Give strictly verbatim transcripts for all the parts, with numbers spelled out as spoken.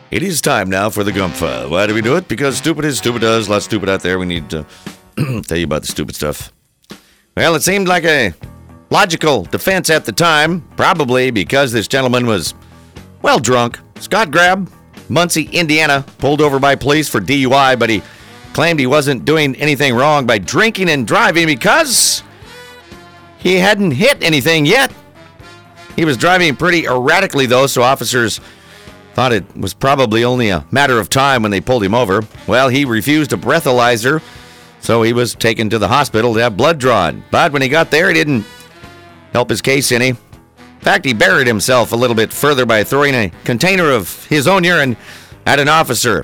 It is time now for the Gump File. Why do we do it? Because stupid is stupid does. A lot of stupid out there. We need to tell you about the stupid stuff. Well, it seemed like a logical defense at the time, probably because this gentleman was, well, drunk. Scott Grab, Muncie, Indiana, pulled over by police for D U I, but he claimed he wasn't doing anything wrong by drinking and driving because he hadn't hit anything yet. He was driving pretty erratically, though, so officers thought it was probably only a matter of time when they pulled him over. Well, he refused a breathalyzer, so he was taken to the hospital to have blood drawn. But when he got there, it didn't help his case any. In fact, he buried himself a little bit further by throwing a container of his own urine at an officer.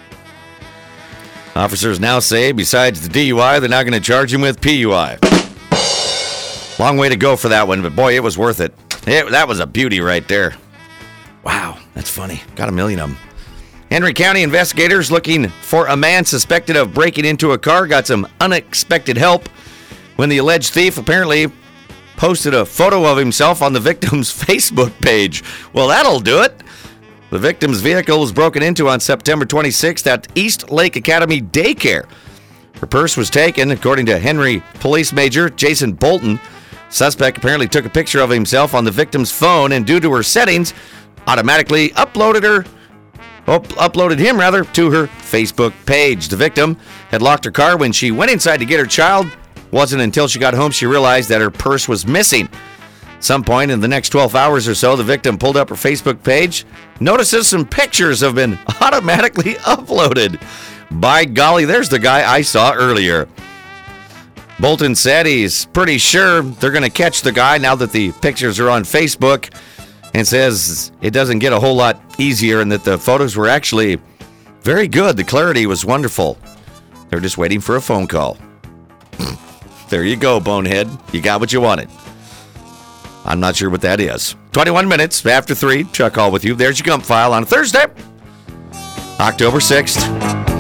Officers now say, besides the D U I, they're now going to charge him with P U I. Long way to go for that one, but boy, it was worth it. it that was a beauty right there. Wow, that's funny. Got a million of them. Henry County investigators looking for a man suspected of breaking into a car got some unexpected help when the alleged thief apparently posted a photo of himself on the victim's Facebook page. Well, that'll do it. The victim's vehicle was broken into on September twenty-sixth at East Lake Academy Daycare. Her purse was taken, according to Henry Police Major Jason Bolton. Suspect apparently took a picture of himself on the victim's phone and, due to her settings, automatically uploaded her, up, uploaded him rather, to her Facebook page. The victim had locked her car when she went inside to get her child. It wasn't until she got home she realized that her purse was missing. At some point in the next twelve hours or so, the victim pulled up her Facebook page, notices some pictures have been automatically uploaded. By golly, there's the guy I saw earlier. Bolton said he's pretty sure they're going to catch the guy now that the pictures are on Facebook, and says it doesn't get a whole lot easier and that the photos were actually very good. The clarity was wonderful. They're just waiting for a phone call. There you go, bonehead. You got what you wanted. I'm not sure what that is. twenty-one minutes after three. Chuck Hall with you. There's your Gump File on Thursday, October sixth.